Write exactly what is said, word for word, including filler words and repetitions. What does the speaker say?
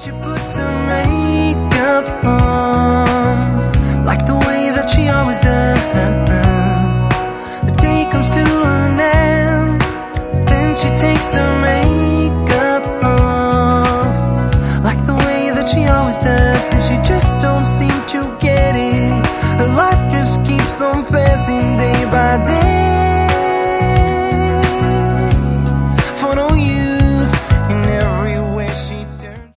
She puts her makeup on, like the way that she always does. The day comes to an end, then she takes her makeup off, like the way that she always does. And she just don't seem to get it. Her life just keeps on passing day by day.